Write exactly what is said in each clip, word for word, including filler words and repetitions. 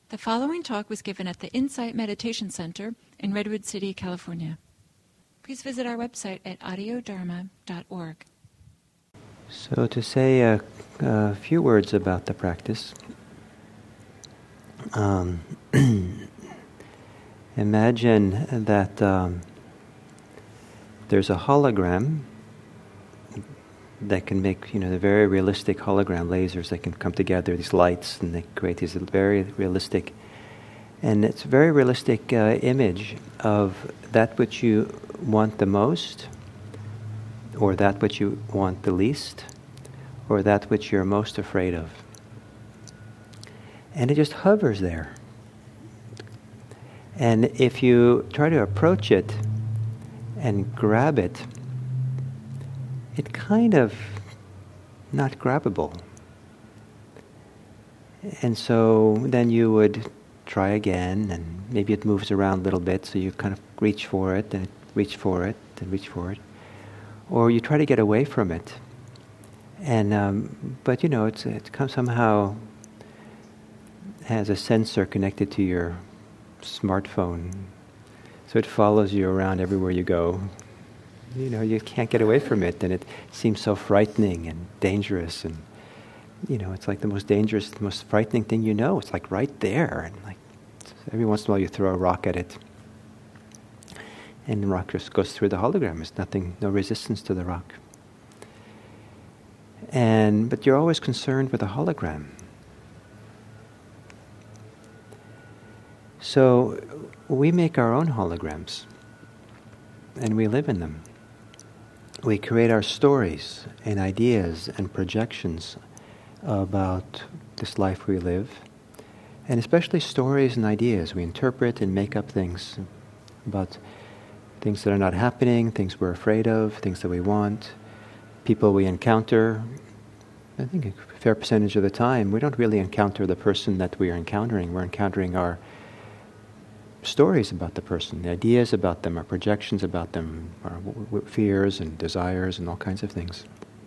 The following talk was given at the Insight Meditation Center in Redwood City, California. Please visit our website at audio dharma dot org. So to say a, a few words about the practice, um, imagine that um, there's a hologram that can make, you know, the very realistic hologram lasers that can come together, these lights, and they create these very realistic, and it's a very realistic uh, image of that which you want the most, or that which you want the least, or that which you're most afraid of. And it just hovers there. And if you try to approach it and grab it, it's kind of not grabbable. And so then you would try again, and maybe it moves around a little bit, so you kind of reach for it, and reach for it, and reach for it. Or you try to get away from it. And um, but you know, it's it comes somehow has a sensor connected to your smartphone, so it follows you around everywhere you go. You know, you can't get away from it, and it seems so frightening and dangerous, and you know, it's like the most dangerous, the most frightening thing you know. It's like right there, and like every once in a while you throw a rock at it, and the rock just goes through the hologram. There's nothing, no resistance to the rock. And but you're always concerned with the hologram. So we make our own holograms, and we live in them. We create our stories and ideas and projections about this life we live, and especially stories and ideas. We interpret and make up things about things that are not happening, things we're afraid of, things that we want, people we encounter. I think a fair percentage of the time we don't really encounter the person that we are encountering. We're encountering our stories about the person, the ideas about them, our projections about them, our w- w- fears and desires and all kinds of things.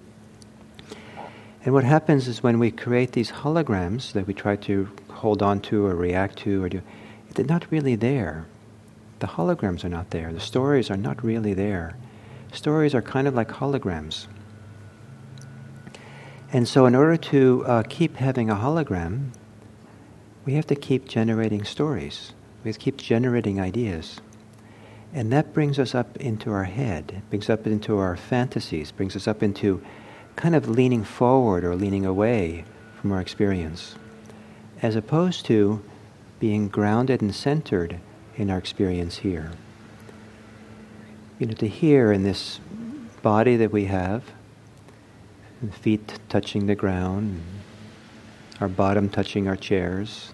And what happens is when we create these holograms that we try to hold on to or react to or do, they're not really there. The holograms are not there. The stories are not really there. Stories are kind of like holograms. And so in order to uh, keep having a hologram, we have to keep generating stories. We have to keep generating ideas. And that brings us up into our head, it brings up into our fantasies, brings us up into kind of leaning forward or leaning away from our experience, as opposed to being grounded and centered in our experience here. You know, to here in this body that we have, and feet touching the ground, our bottom touching our chairs,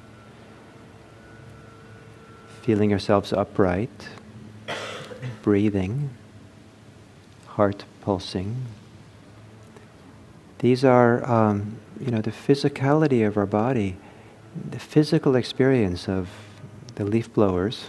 feeling ourselves upright, breathing, heart pulsing. These are, um, you know, the physicality of our body, the physical experience of the leaf blowers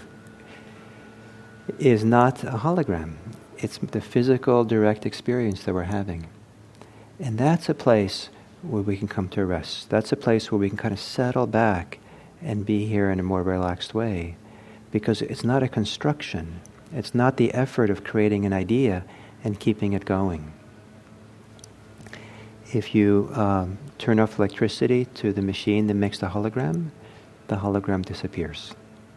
is not a hologram. It's the physical, direct experience that we're having. And that's a place where we can come to rest. That's a place where we can kind of settle back and be here in a more relaxed way, because it's not a construction. It's not the effort of creating an idea and keeping it going. If you um, turn off electricity to the machine that makes the hologram, the hologram disappears.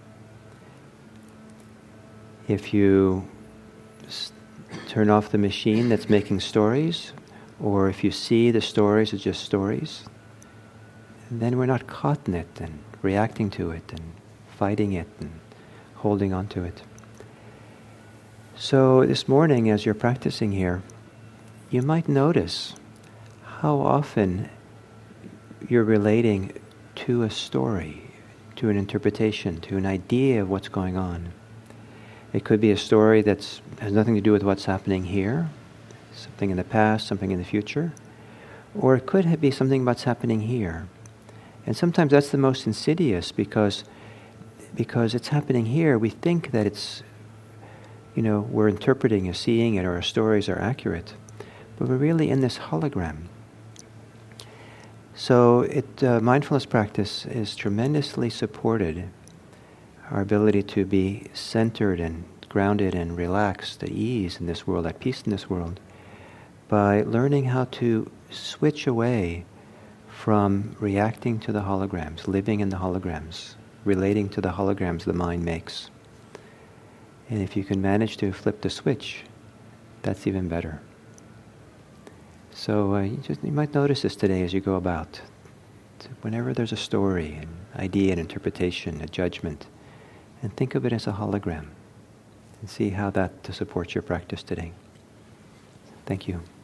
If you s- turn off the machine that's making stories, or if you see the stories as just stories, then we're not caught in it and reacting to it and fighting it and holding on to it. So this morning, as you're practicing here, you might notice how often you're relating to a story, to an interpretation, to an idea of what's going on. It could be a story that has nothing to do with what's happening here, something in the past, something in the future, or it could be something about what's happening here. And sometimes that's the most insidious, because because it's happening here. We think that it's, you know, we're interpreting or seeing it, or our stories are accurate, but we're really in this hologram. So it uh, mindfulness practice is tremendously supported, our ability to be centered and grounded and relaxed, at ease in this world, at peace in this world, by learning how to switch away from reacting to the holograms, living in the holograms, relating to the holograms the mind makes. And if you can manage to flip the switch, that's even better. So uh, you, just, you might notice this today as you go about. Whenever there's a story, an idea, an interpretation, a judgment, and think of it as a hologram, and see how that supports your practice today. Thank you.